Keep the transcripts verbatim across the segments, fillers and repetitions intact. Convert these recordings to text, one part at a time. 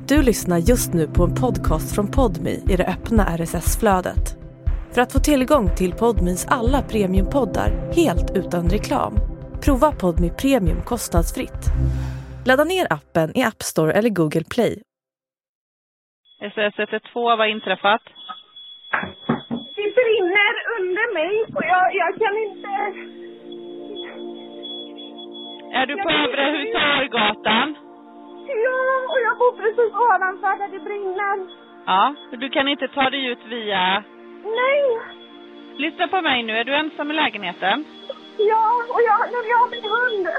Du lyssnar just nu på en podcast från Podmi i det öppna R S S-flödet. För att få tillgång till Podmis alla premiumpoddar helt utan reklam, prova Podmi Premium kostnadsfritt. Ladda ner appen i App Store eller Google Play. S S ett ett två, vad har inträffat? Det brinner under mig och jag, jag kan inte... Är du på Övre Husargatan? Ja, och jag bor precis ovanför där det brinner. Ja, du kan inte ta dig ut via... Nej! Lyssna på mig nu, är du ensam i lägenheten? Ja, och jag, jag har min hund.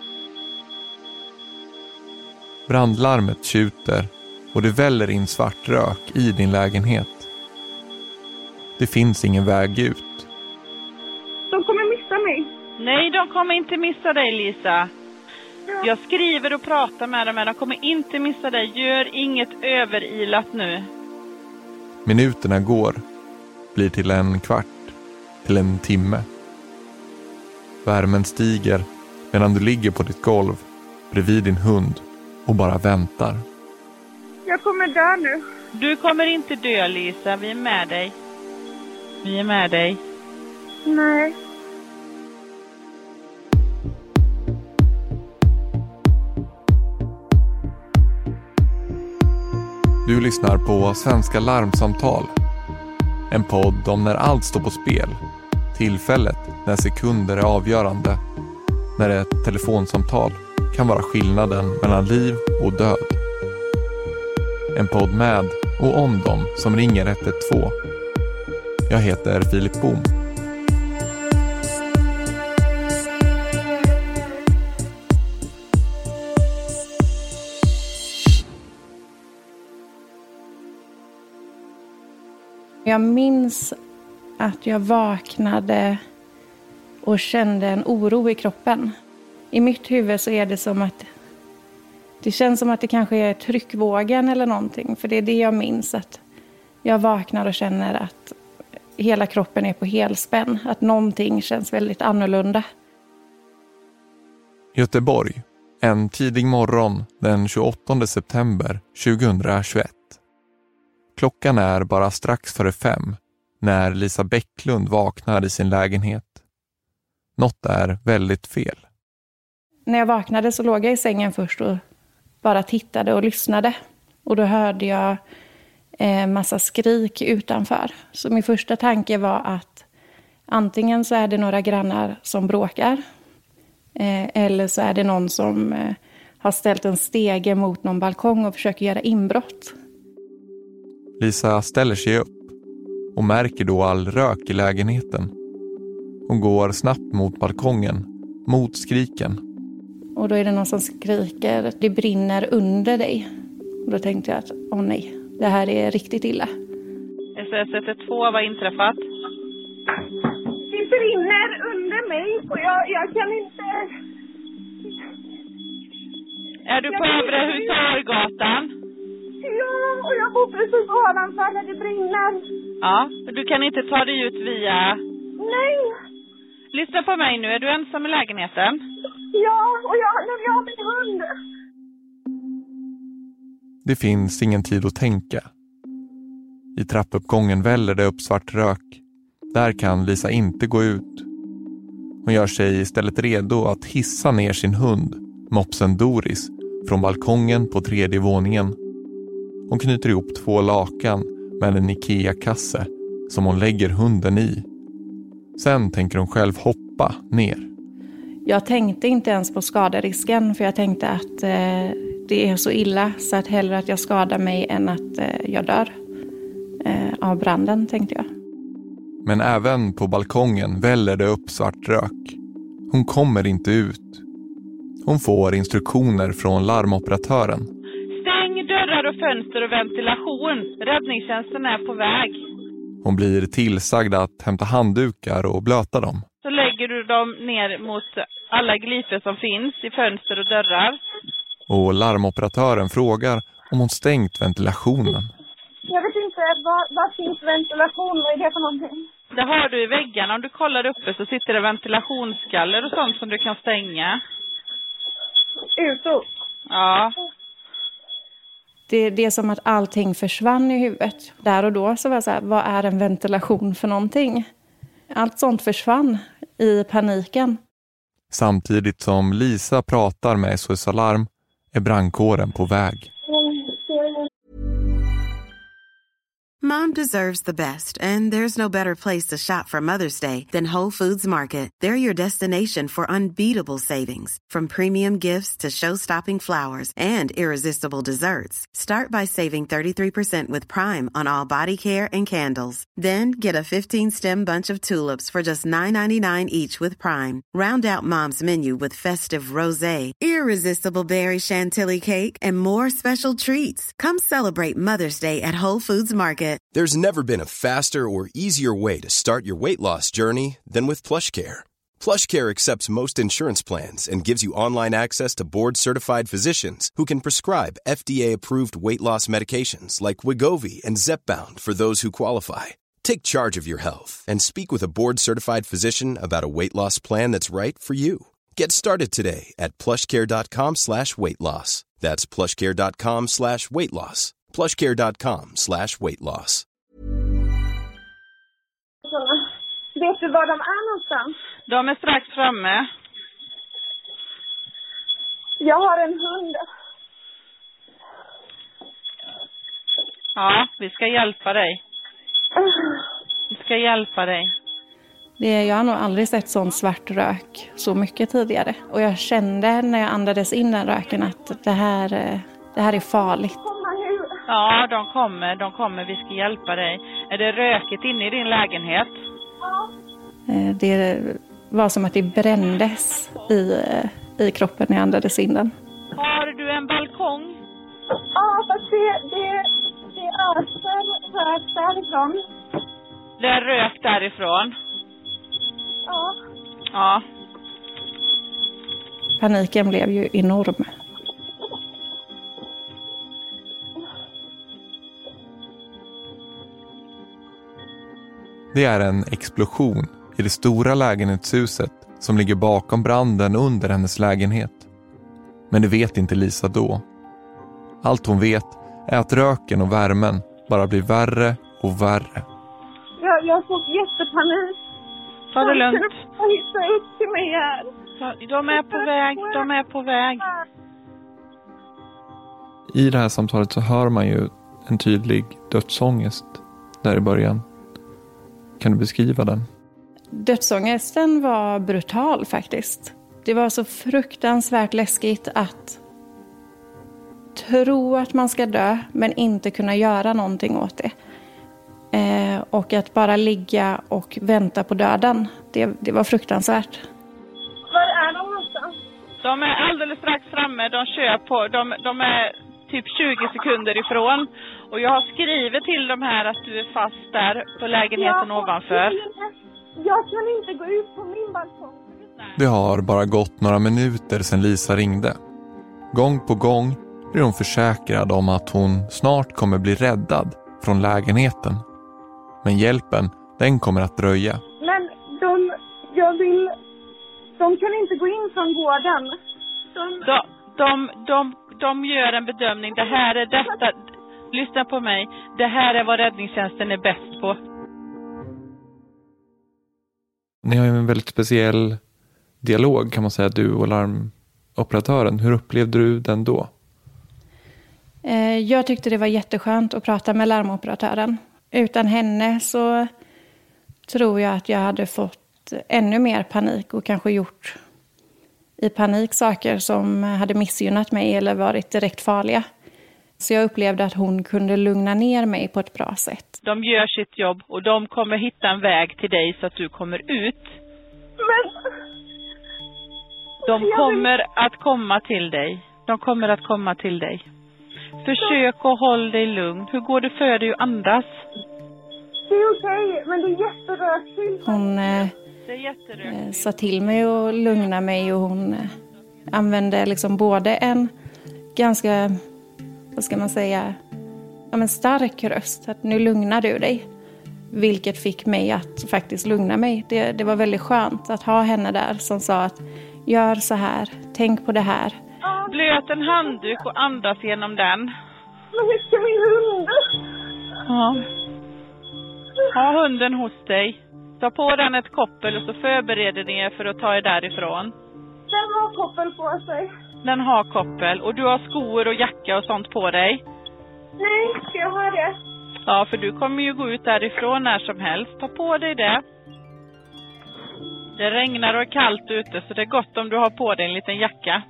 Brandlarmet tjuter och det väller in svart rök i din lägenhet. Det finns ingen väg ut. De kommer missa mig. Nej, de kommer inte missa dig, Lisa. Jag skriver och pratar med dem, men de kommer inte missa dig. Gör inget överilat nu. Minuterna går, blir till en kvart, till en timme. Värmen stiger medan du ligger på ditt golv bredvid din hund och bara väntar. Jag kommer dö nu. Du kommer inte dö, Lisa. Vi är med dig. Vi är med dig. Nej. Du lyssnar på Svenska Larmsamtal. En podd om när allt står på spel. Tillfället när sekunder är avgörande. När ett telefonsamtal kan vara skillnaden mellan liv och död. En podd med och om dem som ringer ett ett två. Jag heter Filip Bohm. Jag minns att jag vaknade och kände en oro i kroppen. I mitt huvud så är det som att det känns som att det kanske är tryckvågen eller någonting. För det är det jag minns, att jag vaknar och känner att hela kroppen är på helspänn. Att någonting känns väldigt annorlunda. Göteborg, en tidig morgon den tjugoåttonde september tjugohundratjugoett. Klockan är bara strax före fem när Lisa Bäcklund vaknar i sin lägenhet. Något är väldigt fel. När jag vaknade så låg jag i sängen först och bara tittade och lyssnade. Och då hörde jag en massa skrik utanför. Så min första tanke var att antingen så är det några grannar som bråkar. Eller så är det någon som har ställt en stege mot någon balkong och försöker göra inbrott. Lisa ställer sig upp och märker då all rök i lägenheten. Hon går snabbt mot balkongen, mot skriken. Och då är det någon som skriker att det brinner under dig. Och då tänkte jag att, åh nej, det här är riktigt illa. S S ett ett två, vad har inträffat? Det brinner under mig och jag, jag kan inte... Är du på Övre Husargatan? Ja, och jag bor precis ovanför där det brinner. Ja, du kan inte ta dig ut via... Nej! Lyssna på mig nu, är du ensam i lägenheten? Ja, och jag, jag har min hund. Det finns ingen tid att tänka. I trappuppgången väller det upp svart rök. Där kan Lisa inte gå ut. Hon gör sig istället redo att hissa ner sin hund, mopsen Doris, från balkongen på tredje våningen. Hon knyter ihop två lakan med en Ikea-kasse som hon lägger hunden i. Sen tänker hon själv hoppa ner. Jag tänkte inte ens på skaderisken, för jag tänkte att eh, det är så illa så att hellre att jag skadar mig än att eh, jag dör eh, av branden, tänkte jag. Men även på balkongen väller det upp svart rök. Hon kommer inte ut. Hon får instruktioner från larmoperatören. Stäng dörrar och fönster och ventilation. Räddningstjänsten är på väg. Hon blir tillsagd att hämta handdukar och blöta dem. Så lägger du dem ner mot alla gliper som finns i fönster och dörrar. Och larmoperatören frågar om hon stängt ventilationen. Jag vet inte, vad, vad finns ventilation? Vad är det för någonting? Det har du i väggarna. Om du kollar uppe så sitter det ventilationsskaller och sånt som du kan stänga. Utåt? Ja. Det, det är som att allting försvann i huvudet. Där och då så var jag så här, vad är en ventilation för någonting? Allt sånt försvann i paniken. Samtidigt som Lisa pratar med S O S Alarm är brandkåren på väg. Mom deserves the best, and there's no better place to shop for Mother's Day than Whole Foods Market. They're your destination for unbeatable savings, from premium gifts to show-stopping flowers and irresistible desserts. Start by saving thirty-three percent with Prime on all body care and candles. Then get a fifteen-stem bunch of tulips for just nine ninety-nine each with Prime. Round out Mom's menu with festive rosé, irresistible berry chantilly cake, and more special treats. Come celebrate Mother's Day at Whole Foods Market. There's never been a faster or easier way to start your weight loss journey than with PlushCare. PlushCare accepts most insurance plans and gives you online access to board-certified physicians who can prescribe F D A-approved weight loss medications like Wegovy and Zepbound for those who qualify. Take charge of your health and speak with a board-certified physician about a weight loss plan that's right for you. Get started today at plushcare.com slash weight loss. That's plushcare.com slash weight loss. plushcare.com slash weight loss. Vet du var de är någonstans? De är strax framme. Jag har en hund. Ja, vi ska hjälpa dig. Vi ska hjälpa dig. Det, jag har nog aldrig sett sån svart rök så mycket tidigare. Och jag kände när jag andades in den röken att det här, det här är farligt. Ja, de kommer, de kommer. Vi ska hjälpa dig. Är det rökigt inne i din lägenhet? Det var som att det brändes i, i kroppen när jag andades in den. Har du en balkong? Ja, fast det, det, det öser rök därifrån. Det är rök därifrån? Ja. Ja. Paniken blev ju enorm. Det är en explosion i det stora lägenhetshuset som ligger bakom branden under hennes lägenhet. Men det vet inte Lisa då. Allt hon vet är att röken och värmen bara blir värre och värre. Jag, jag får jättepanik. Ta det lugnt. De hittar upp till mig här. De är på väg, de är på väg. I det här samtalet så hör man ju en tydlig dödsångest där i början. Kan du beskriva den? Dödsångesten var brutal faktiskt. Det var så fruktansvärt läskigt att tro att man ska dö men inte kunna göra någonting åt det. Eh, och att bara ligga och vänta på döden. Det, det var fruktansvärt. Var är de någonstans? De är alldeles strax framme. De kör på. De, de är typ tjugo sekunder ifrån. Och jag har skrivit till dem här att du är fast där på lägenheten jag, ovanför. Jag kan inte gå ut på min balkong. Det har bara gått några minuter sedan Lisa ringde. Gång på gång blir hon försäkrad om att hon snart kommer bli räddad från lägenheten. Men hjälpen, den kommer att dröja. Men de, jag vill, de kan inte gå in från gården. De, de, de, de, de gör en bedömning. Det här är detta... Lyssna på mig. Det här är vad räddningstjänsten är bäst på. Ni har ju en väldigt speciell dialog kan man säga, du och larmoperatören. Hur upplevde du den då? Jag tyckte det var jätteskönt att prata med larmoperatören. Utan henne så tror jag att jag hade fått ännu mer panik och kanske gjort i panik saker som hade missgynnat mig eller varit direkt farliga. Så jag upplevde att hon kunde lugna ner mig på ett bra sätt. De gör sitt jobb och de kommer hitta en väg till dig så att du kommer ut. Men... De kommer att komma till dig. De kommer att komma till dig. Försök att hålla dig lugn. Hur går det för dig att andas? Det är okej, men det är jätterökigt. Hon eh, det är jätterökigt. sa till mig och lugna mig och hon eh, använde liksom både en ganska... vad ska man säga, ja, men stark röst. Att nu lugnar du dig. Vilket fick mig att faktiskt lugna mig. Det, det var väldigt skönt att ha henne där som sa att gör så här, tänk på det här. Blöt en handduk och andas genom den. Men hur ska min hund? Ja. Ha hunden hos dig. Ta på den ett koppel och så förbereder ni er för att ta er därifrån. Den har koppel på sig. Den har koppel. Och du har skor och jacka och sånt på dig? Nej, ska jag ha det? Ja, för du kommer ju gå ut därifrån när som helst. Ta på dig det. Det regnar och är kallt ute så det är gott om du har på dig en liten jacka.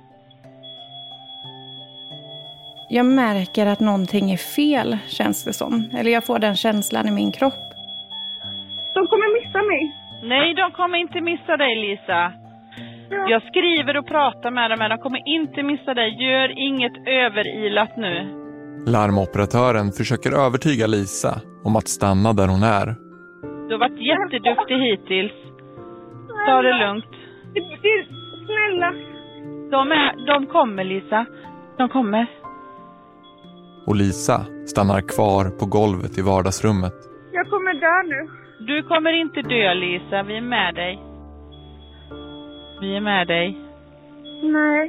Jag märker att någonting är fel, känns det som. Eller jag får den känslan i min kropp. De kommer missa mig. Nej, de kommer inte missa dig, Lisa. Ja. Jag skriver och pratar med dem, men de kommer inte missa dig. Gör inget överilat nu. Larmoperatören försöker övertyga Lisa om att stanna där hon är. Du har varit jätteduktig hittills. Ta det lugnt. Du, du, snälla. De, är, de kommer, Lisa. De kommer. Och Lisa stannar kvar på golvet i vardagsrummet. Jag kommer dö nu. Du kommer inte dö, Lisa. Vi är med dig. Vi är med dig. Nej.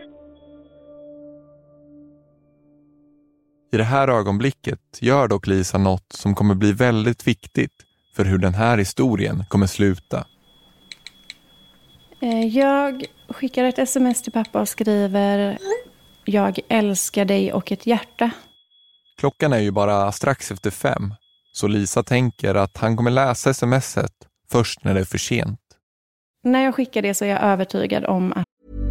I det här ögonblicket gör dock Lisa något som kommer bli väldigt viktigt för hur den här historien kommer sluta. Jag skickar ett sms till pappa och skriver: jag älskar dig och ett hjärta. Klockan är ju bara strax efter fem, så Lisa tänker att han kommer läsa smset först när det är för sent. När jag skickar det så är jag övertygad om att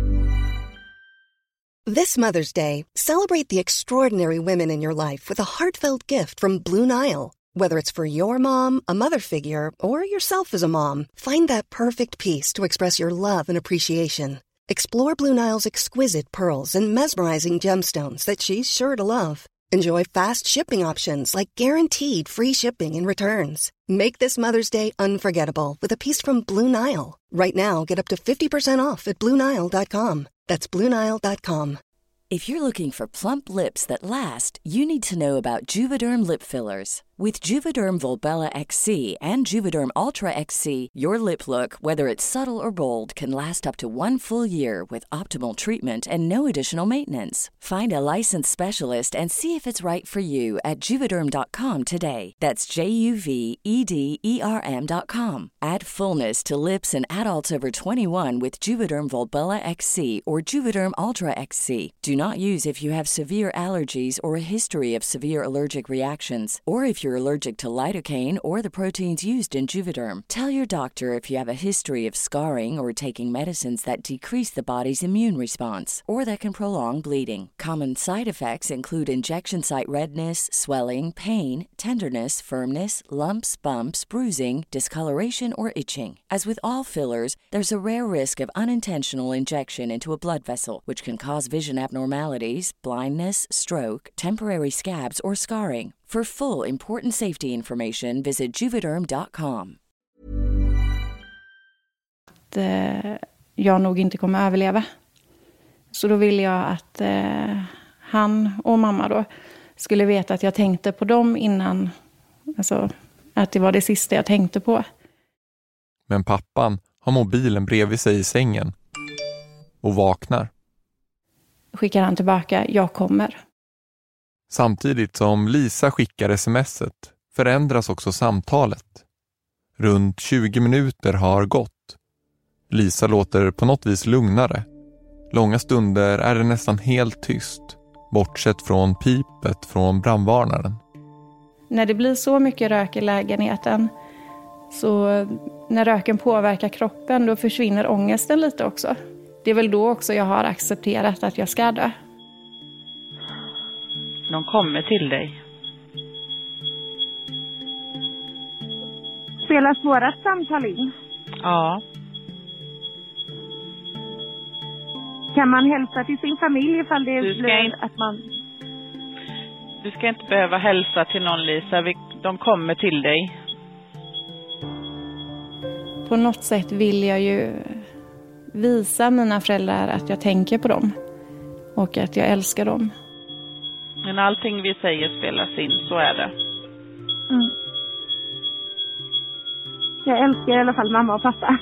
This Mother's Day, celebrate the extraordinary women in your life with a heartfelt gift from Blue Nile. Whether it's for your mom, a mother figure, or yourself as a mom, find that perfect piece to express your love and appreciation. Explore Blue Nile's exquisite pearls and mesmerizing gemstones that she's sure to love. Enjoy fast shipping options like guaranteed free shipping and returns. Make this Mother's Day unforgettable with a piece from Blue Nile. Right now, get up to fifty percent off at blue nile dot com. That's blue nile dot com. If you're looking for plump lips that last, you need to know about Juvederm lip fillers. With Juvederm Volbella X C and Juvederm Ultra X C, your lip look, whether it's subtle or bold, can last up to one full year with optimal treatment and no additional maintenance. Find a licensed specialist and see if it's right for you at juvederm dot com today. That's J U V E D E R M dot com. Add fullness to lips in adults over twenty-one with Juvederm Volbella X C or Juvederm Ultra X C. Do not use if you have severe allergies or a history of severe allergic reactions, or if you're allergic to lidocaine or the proteins used in Juvederm. Tell your doctor if you have a history of scarring or taking medicines that decrease the body's immune response or that can prolong bleeding. Common side effects include injection site redness, swelling, pain, tenderness, firmness, lumps, bumps, bruising, discoloration, or itching. As with all fillers, there's a rare risk of unintentional injection into a blood vessel, which can cause vision abnormalities, blindness, stroke, temporary scabs, or scarring. For full important safety information, visit juvederm dot com. Att, eh, jag nog inte kommer överleva. Så då ville jag att eh, han och mamma då skulle veta att jag tänkte på dem innan, alltså att det var det sista jag tänkte på. Men pappan har mobilen bredvid sig i sängen och vaknar. Skickar han tillbaka: jag kommer. Samtidigt som Lisa skickar smset förändras också samtalet. Runt tjugo minuter har gått. Lisa låter på något vis lugnare. Långa stunder är det nästan helt tyst, bortsett från pipet från brandvarnaren. När det blir så mycket rök i lägenheten, så när röken påverkar kroppen, då försvinner ångesten lite också. Det är väl då också jag har accepterat att jag ska dö. De kommer till dig. Spelas vårat samtal in? Ja. Kan man hälsa till sin familj ifall det Du ska blir inte- att man... Du ska inte behöva hälsa till någon, Lisa. Vi, de kommer till dig. På något sätt vill jag ju visa mina föräldrar att jag tänker på dem. Och att jag älskar dem. Men allting vi säger spelas in, så är det. Mm. Jag älskar i alla fall mamma och pappa.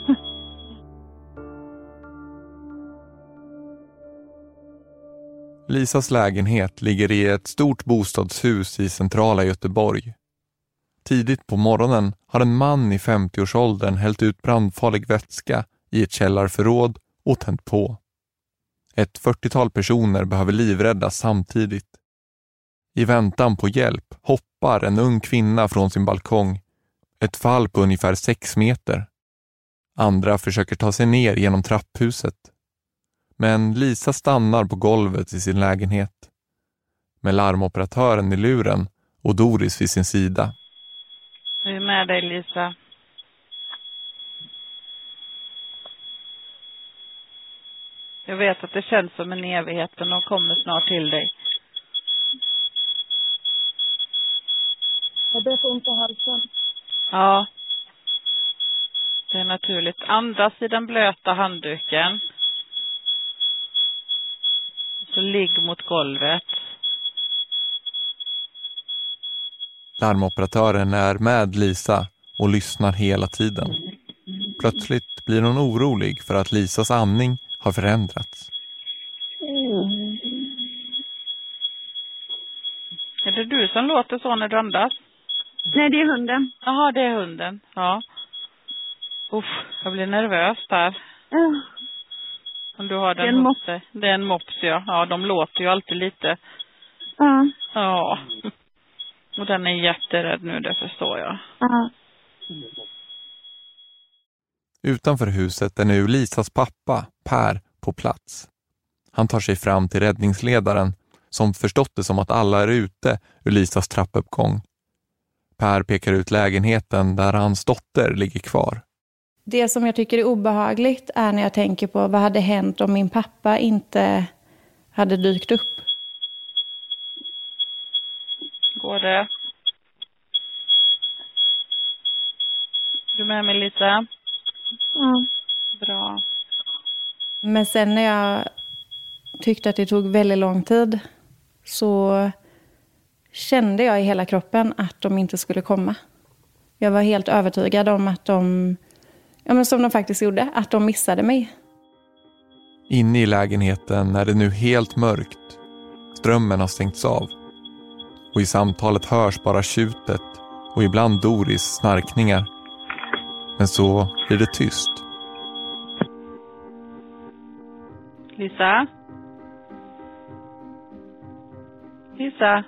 Lisas lägenhet ligger i ett stort bostadshus i centrala Göteborg. Tidigt på morgonen har en man i femtioårsåldern hällt ut brandfarlig vätska i ett källarförråd och tänt på. Ett fyrtiotal personer behöver livräddas samtidigt. I väntan på hjälp hoppar en ung kvinna från sin balkong. Ett fall på ungefär sex meter. Andra försöker ta sig ner genom trapphuset. Men Lisa stannar på golvet i sin lägenhet. Med larmoperatören i luren och Doris vid sin sida. Jag är med dig, Lisa. Jag vet att det känns som en evighet, men de kommer snart till dig. Jag börjar få ont i halsen. Ja. Det är naturligt. Andas i den blöta handduken. Så ligg mot golvet. Larmoperatören är med Lisa och lyssnar hela tiden. Plötsligt blir hon orolig för att Lisas andning har förändrats. Mm. Är det du som låter så när du andas? Nej, det är hunden. Jaha, det är hunden. Ja. Uff, jag blir nervös där. Ja. Om du har den det är en mops. Det är en mops, ja. Ja, de låter ju alltid lite. Ja. Ja. Och den är jätterädd nu, det förstår jag. Ja. Utanför huset är nu Lisas pappa, Per, på plats. Han tar sig fram till räddningsledaren som förstått det som att alla är ute ur Lisas trappuppgång. Per pekar ut lägenheten där hans dotter ligger kvar. Det som jag tycker är obehagligt är när jag tänker på vad hade hänt om min pappa inte hade dykt upp. Går det? Du med mig, Lisa? Ja. Bra. Men sen när jag tyckte att det tog väldigt lång tid så kände jag i hela kroppen att de inte skulle komma. Jag var helt övertygad om att de, ja men som de faktiskt gjorde, att de missade mig. Inne i lägenheten är det nu helt mörkt. Strömmen har stängts av. Och i samtalet hörs bara tjutet och ibland Doris snarkningar. Men så blir det tyst. Lisa? Lisa?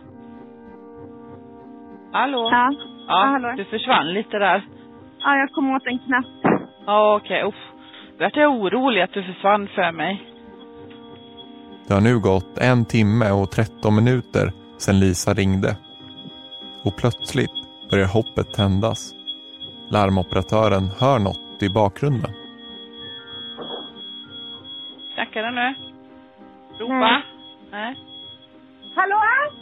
Hallå? Ja. Ja, Ja, hallå. du försvann lite där. Ja, jag kom åt en knapp. Ja, okej. Okay. Vart jag orolig att du försvann för mig. Det har nu gått en timme och tretton minuter sedan Lisa ringde. Och plötsligt börjar hoppet tändas. Larmoperatören hör något i bakgrunden. Snackar du nu? Ropa? Nej. Nej. Hallå?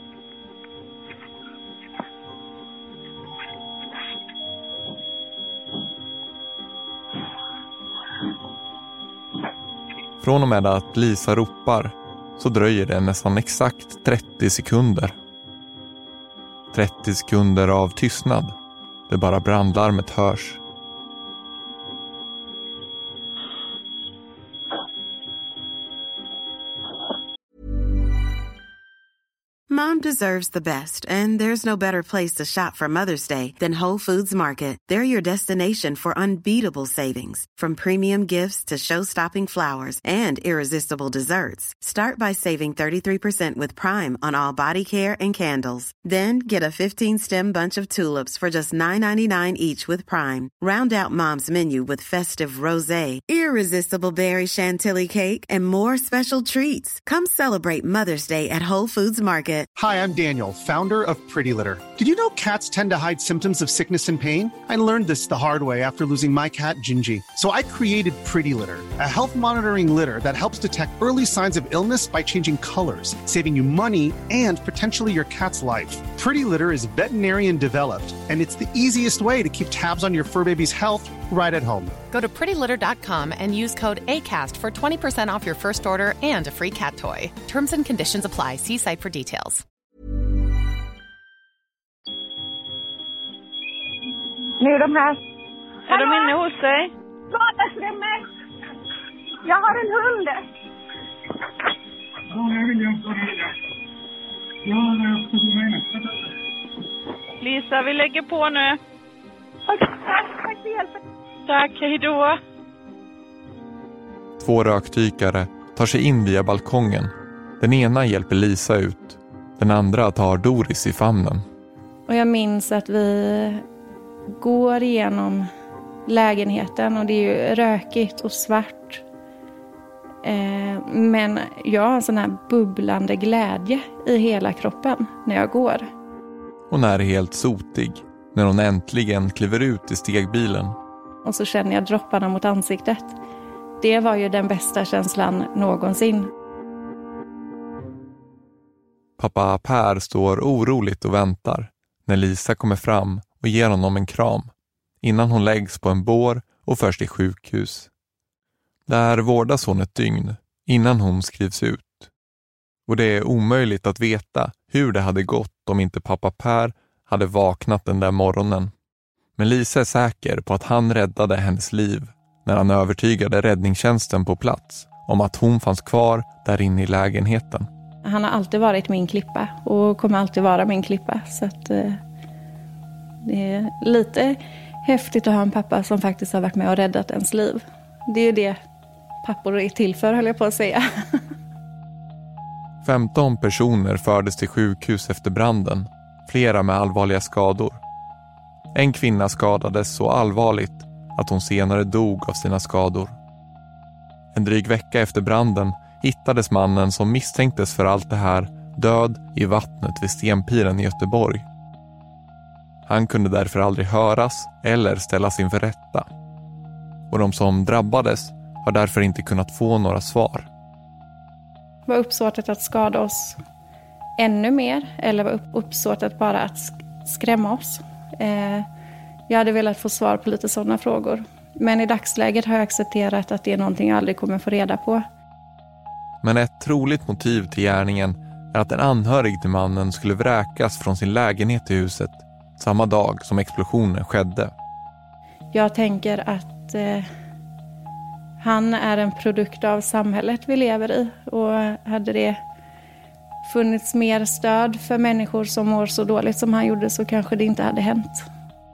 Från och med att Lisa ropar så dröjer det nästan exakt trettio sekunder. trettio sekunder av tystnad. Det bara brandlarmet hörs. Mom deserves the best, and there's no better place to shop for Mother's Day than Whole Foods Market. They're your destination for unbeatable savings, from premium gifts to show-stopping flowers and irresistible desserts. Start by saving thirty-three percent with Prime on all body care and candles. Then get a fifteen-stem bunch of tulips for just nine ninety-nine each with Prime. Round out Mom's menu with festive rosé, irresistible berry chantilly cake, and more special treats. Come celebrate Mother's Day at Whole Foods Market. Hi, I'm Daniel, founder of Pretty Litter. Did you know cats tend to hide symptoms of sickness and pain? I learned this the hard way after losing my cat, Gingy. So I created Pretty Litter, a health monitoring litter that helps detect early signs of illness by changing colors, saving you money and potentially your cat's life. Pretty Litter is veterinarian developed, and it's the easiest way to keep tabs on your fur baby's health right at home. Go to pretty litter dot com and use code ACAST for twenty percent off your first order and a free cat toy. Terms and conditions apply. See site for details. Nu är de här. Är de inne hos dig? Vardagsrummet. Jag har en hund. Ja, jag vill hjälpa dig. Ja, jag ska bli med. Lisa, vi lägger på nu. Tack, tack för hjälpen. Tack, hej då. Två rökdykare tar sig in via balkongen. Den ena hjälper Lisa ut. Den andra tar Doris i famnen. Och jag minns att vi går igenom lägenheten och det är ju rökigt och svart. Eh, men jag har en sån här bubblande glädje i hela kroppen när jag går. Hon är helt sotig när hon äntligen kliver ut i stegbilen. Och så känner jag dropparna mot ansiktet. Det var ju den bästa känslan någonsin. Pappa Per står oroligt och väntar när Lisa kommer fram och ger honom en kram innan hon läggs på en bår och förs till sjukhus. Där vårdas hon ett dygn innan hon skrivs ut. Och det är omöjligt att veta hur det hade gått om inte pappa Per hade vaknat den där morgonen. Men Lisa är säker på att han räddade hennes liv när han övertygade räddningstjänsten på plats om att hon fanns kvar där inne i lägenheten. Han har alltid varit min klippa och kommer alltid vara min klippa. Så att, eh, det är lite häftigt att ha en pappa som faktiskt har varit med och räddat ens liv. Det är ju det pappor är till för, höll jag på att säga. femton personer fördes till sjukhus efter branden, flera med allvarliga skador. En kvinna skadades så allvarligt att hon senare dog av sina skador. En dryg vecka efter branden hittades mannen som misstänktes för allt det här död i vattnet vid Stenpiren i Göteborg. Han kunde därför aldrig höras eller ställas inför rätta. Och de som drabbades har därför inte kunnat få några svar. Var uppsåtet att skada oss ännu mer eller var uppsåtet bara att skrämma oss? Eh, jag hade velat få svar på lite sådana frågor. Men i dagsläget har jag accepterat att det är någonting jag aldrig kommer få reda på. Men ett troligt motiv till gärningen är att en anhörig till mannen skulle vräkas från sin lägenhet i huset samma dag som explosionen skedde. Jag tänker att eh, han är en produkt av samhället vi lever i. Och hade det funnits mer stöd för människor som mår så dåligt som han gjorde så kanske det inte hade hänt.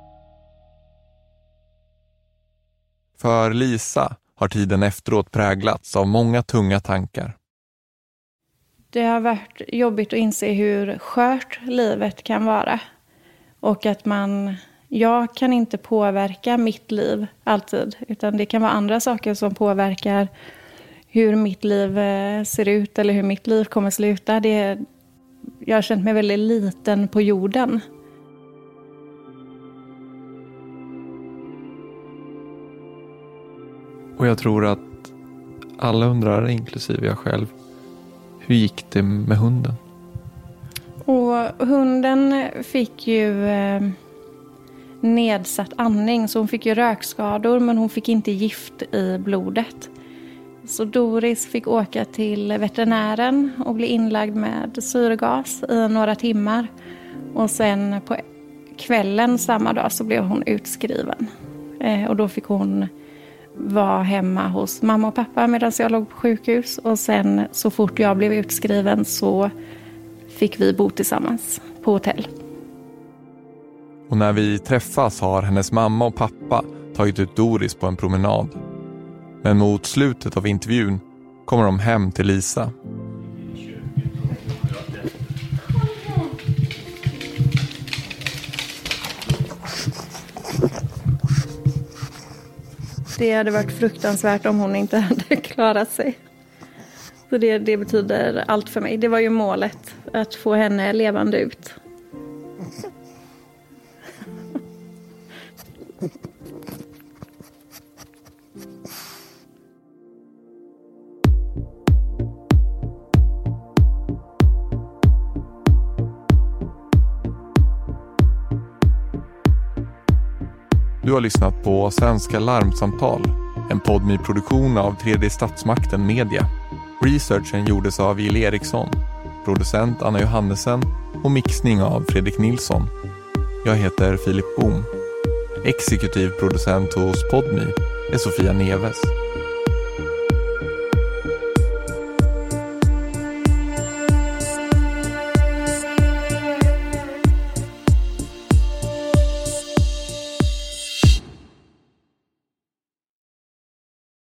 För Lisa har tiden efteråt präglats av många tunga tankar. Det har varit jobbigt att inse hur skört livet kan vara. Och att man, jag kan inte påverka mitt liv alltid. Utan det kan vara andra saker som påverkar hur mitt liv ser ut eller hur mitt liv kommer sluta. Det, jag har känt mig väldigt liten på jorden. Och jag tror att alla undrar, inklusive jag själv, hur gick det med hunden? Och hunden fick ju eh, nedsatt andning, så hon fick ju rökskador men hon fick inte gift i blodet. Så Doris fick åka till veterinären och bli inlagd med syrgas i några timmar. Och sen på kvällen samma dag så blev hon utskriven. Eh, och då fick hon var hemma hos mamma och pappa medan jag låg på sjukhus. Och sen så fort jag blev utskriven så fick vi bo tillsammans på hotell. Och när vi träffas har hennes mamma och pappa tagit ut Doris på en promenad. Men mot slutet av intervjun kommer de hem till Lisa. Det hade varit fruktansvärt om hon inte hade klarat sig. Så det, det betyder allt för mig. Det var ju målet, att få henne levande ut. Du har lyssnat på Svenska Larmsamtal, en Podmi-produktion av tre D Statsmakten Media. Researchen gjordes av Jill Eriksson, producent Anna Johannesen och mixning av Fredrik Nilsson. Jag heter Filip Bohm. Exekutiv producent hos Podmi är Sofia Neves.